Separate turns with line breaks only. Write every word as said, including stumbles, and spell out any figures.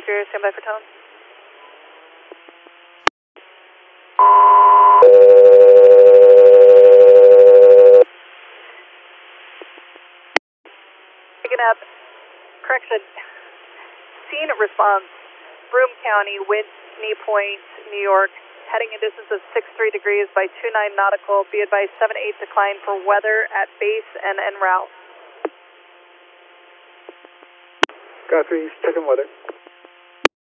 Superior, stand by for tone. Picking up, correction, scene response, Broome County, wind, knee point, New York, heading a distance of six three degrees by two nine nautical, be advised seven eight decline for weather at base and en route.
Guthrie, checking weather.